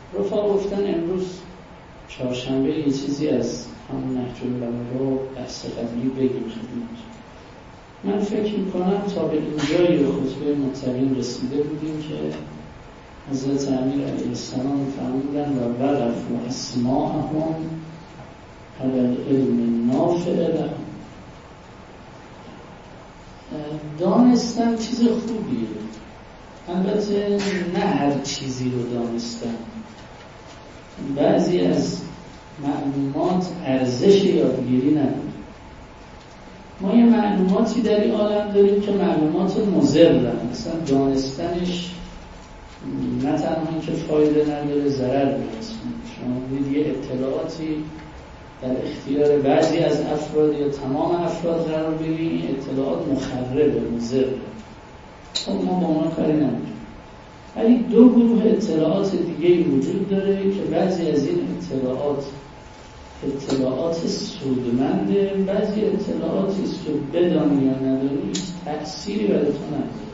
رفقا گفتن امروز چهارشنبه یه چیزی از همون نهج البلاغه رو بحث قبلی بگیم خدمت. من فکر میکنم تا به اینجای به خطبه متقین رسیده بودیم که حضرت امیر علیه السلام فرمودن و وقفوا اسماءهم علی العلم النافع لهم. دانستن چیز خوبیه، البته نه هر چیزی رو دانستن. بعضی از معلومات ارزش یادگیری نداره. ما یه معلوماتی در این عالم داریم که معلومات مضرن، مثلا دانستنش نه تنها که فایده نداره، ضرر میرسونه. شما دید یه اطلاعاتی در اختیار بعضی از افراد یا تمام افراد قرار بگیرید، این اطلاعات مخربه، مضره. خب ما با اونا کاری نداریم. ولی دو گروه اطلاعات دیگه وجود داره که بعضی از این اطلاعات سودمنده، بعضی اطلاعاتی است که بدانی یا ندانی هیچ تأثیری برای تو نداره.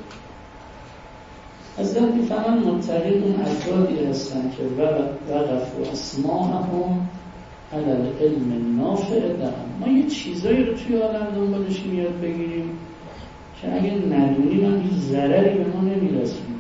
از در میفهمن متقین اون افرادی هستن که وقفوا اسماءهم علی العلم النافع لهم. ما یه چیزایی رو توی عالم دنبالش یاد بگیریم که اگه ندونیم هم هیچ ضرری به ما نمیرسونه،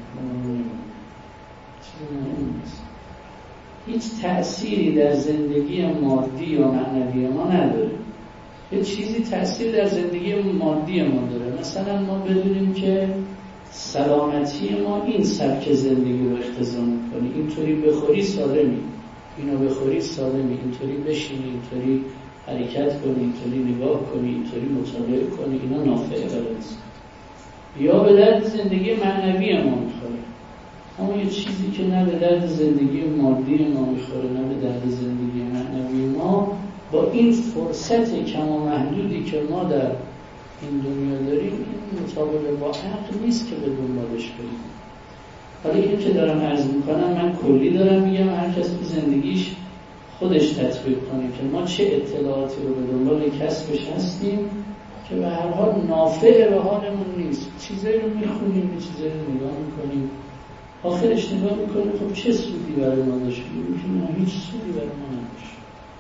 هیچ تأثیری در زندگی مادی یا معنوی ما نداره. یه چیزی تأثیر در زندگی مادی ما داره. مثلا ما بدونیم که سلامتی ما این سبک زندگی رو اقتضا میکنه، اینطوری بخوری سالمی، اینو بخوری سالمی، اینطوری بشینی، اینطوری حرکت کنی، اینطوری نگاه کنی، اینطوری مطالعه کنی، اینا نافعه برات. یا به درد زندگی معنوی ما میخوره. اما یه چیزی که نه به درد زندگی مادی ما میخوره، نه به درد زندگی معنوی ما، با این فرصت کم و محدودی که ما در این دنیا داریم، این مطابق با عقل نیست که به دنبالش بریم. حالا این که دارم عرض میکنم، من کلی دارم میگم، هر کس به زندگیش خودش تطبیق کنه که ما چه اطلاعاتی رو به دنبال کسبش هستیم که به هر حال نافع به حالمون نیست. چیزایی رو میخونیم، چیزایی رو نگاه میکنیم، آخرش نگاه میکنیم خب چه سودی برای ما داشت؟ میگیم هیچ سودی برای ما نداشت.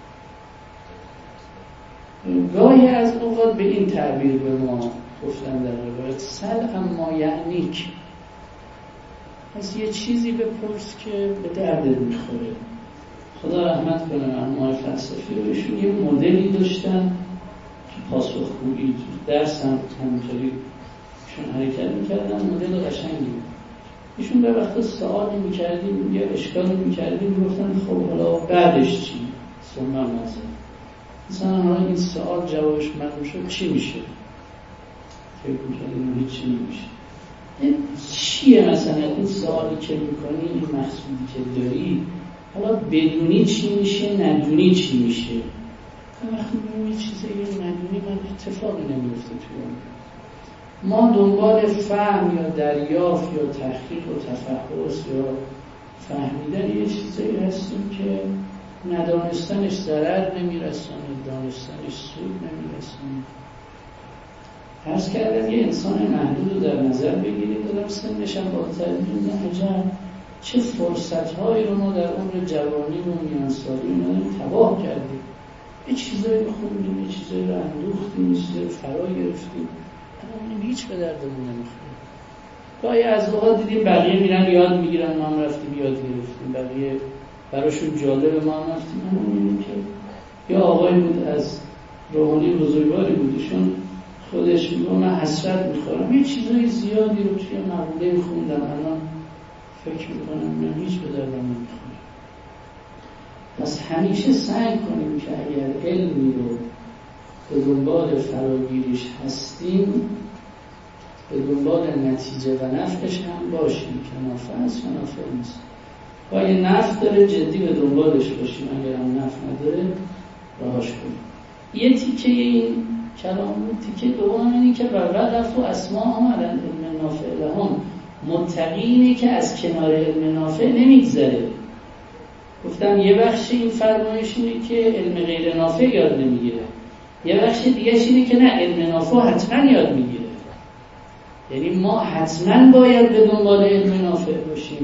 گاهی از اوقات به این تعبیر به ما گفتن در روایت سل اما یعنیک، از یه چیزی بپرس که به دردت میخوره. خدا رحمت کنه علمای فلسفی رو، ایشون یه مدلی داشتن که پاسخگویی درس هم همینطوری ایشون حرکت میکردن، مدل قشنگی. ایشون به وقت سوالی میکردیم یا اشکالی میکردیم، گفتن خب حالا بعدش چی؟ سنم مثلا حالا این سوال جوابش معلوم شد چی میشه؟ فکر میکردیم هیچ چی نمیشه. این چیه مثلا این سوالی که میکنی، این مقصودی که داری، حالا بدونی چی میشه، ندونی چی میشه؟ وقتی میگم چیزایی ندونی، من اتفاقی نمیفته توی اون. ما دنبال فهم یا دریافت یا تحقیق و تفحص یا فهمیدن یه چیزایی هستیم که ندانستنش ضرر نمیرسونه، دانستنش سود نمیرسونه. عرض کردم یه انسان محدود رو در نظر بگیرید، دارم سنش هم بالاتر، میدونم عجب چه فرصت‌هایی رو ما در عمر جوانی و میانسالی تباه کردیم. یه چیزایی رو خوندیم، یه چیزایی رو اندوختیم، یه چیزایی رو فرا گرفتیم، اما هیچ به دردمون نمیخوره. گاهی از اوقات دیدیم بقیه میرن یاد میگیرن، ما هم رفتیم یاد گرفتیم، بقیه براشون جالب، ما هم رفتیم. اما میبینیم که یا آقای بود از روحانی بزرگواری بود، ایشون خودش میگه من حسرت میخورم، یه چیزای زیادی رو توی مقوله خوندم، الان فکر میکنم من هیچ به دردم نمیخوره. پس همیشه سعی کنیم که اگر علمی رو به دنبال فراگیریش هستیم، به دنبال نتیجه و نفعش هم باشیم که نافع است و نافع نیست. اگه نفع داره جدی به دنبالش باشیم، اگر هم نفع نداره راهاش کنیم. یه تیکه این کلام بود. تیکه دوم اینی که وقفوا اسماءهم علی العلم النافع لهم، متقینی که از کنار علم نافع نمیگذره. گفتم یه بخش این فرمایش اینه که علم غیر نافع یاد نمیگیره، یه بخش دیگه اینه که نه، علم نافع حتما یاد میگیره. یعنی ما حتما باید به دنبال علم نافع باشیم،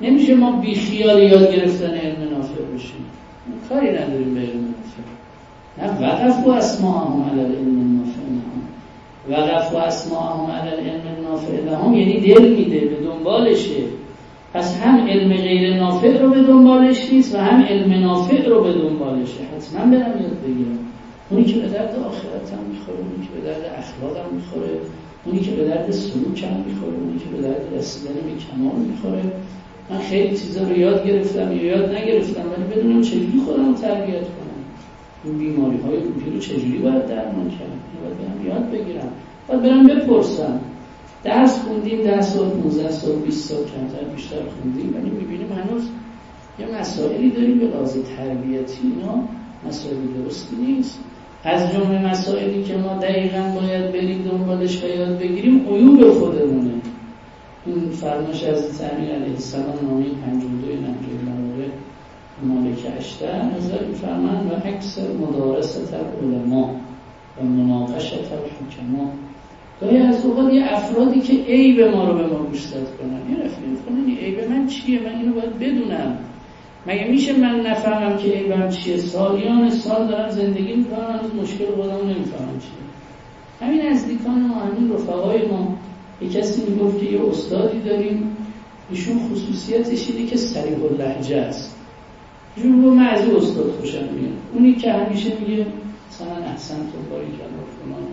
نمیشه ما بی خیال یاد گرفتن علم نافع بشیم، کاری نداریم به علم نافع. نه وقف و اسماءهم علی العلم النافع لهم، وقف و اسماءهم علی العلم النافع لهم یعنی دل میده به دنبالشه. پس هم علم غیر نافع رو به دنبالش نیست و هم علم نافع رو به دنبالشه. حتما برم یاد بگیرم، اونی که به درد آخرت هم میخوره، اونی که به درد اخلاق هم میخوره، اونی که به درد سلوک هم میخوره، اونی که به درد رسیدن به کمال میخوره. من خیلی چیزا رو یاد گرفتم یا یاد نگرفتم، ولی بدونم چجوری خودم رو تربیت کنم، این بیماری های روحی رو چجوری باید درمان کنم، باید برم یاد بگیرم، باید برم بپرسم. درس خوندیم 10 سال 15 سال 20 سال کمتر بیشتر خوندیم، ولی میبینیم هنوز یه مسائلی داریم به لحاظ تربیتی، اینا مسائل درستی نیست. از جمله مسائلی که ما دقیقاً باید بریم دنبالش و یاد بگیریم عیوب خودمونه. این فرمایش از امیر علیه السلام نامه 52 نهج المراره مالک اشتر نظر می‌فرمایند و اکثر مدارست العلماء و مناقشت الحکما. گاهی از اوقات یه افرادی که عیب ما رو به ما گوشزد کنن، یه رفیق کنن این عیب من چیه، من اینو باید بدونم. مگه میشه من نفهمم که عیبم چیه؟ سالیان سال دارم زندگی میکنم هنوز مشکل خودمو نمیفهمم چیه. همین نزدیکان ما، همین رفقای ما، یه کسی میگفت که یه استادی داریم ایشون خصوصیتش اینه که صریح اللهجه است. ایشون رو من از این استاد خوشم میاد، اونی که همیشه میگه مثلا احسنتم باریکالله فلان.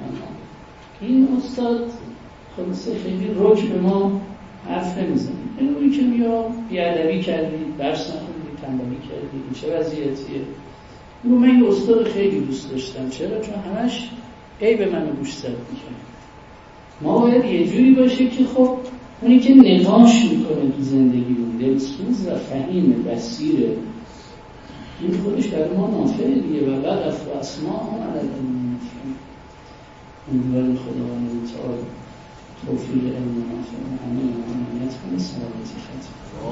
این استاد خلاصه خیلی رک به ما حرف نمیزنه. این اونی که میگه بیادبی کردی، درس نخوندی، تنبلی کردی، این چه وضعیتیه. من یه استاد خیلی دوست داشتم. چرا؟ چون همش عیب منو گوشزد میکنه. ما باید یه جوری باشه که خب اونی که نقاش میکنه تو زندگی اون دلسوز و فهیمه، بصیره، این خودش برای ما نافعه دیگه. و وقف و اسماءهم علی العلم النافع. امیدواریم خداوند تعالی توفیق علم نافع و همه امانیت کنه. سلامتی ختم.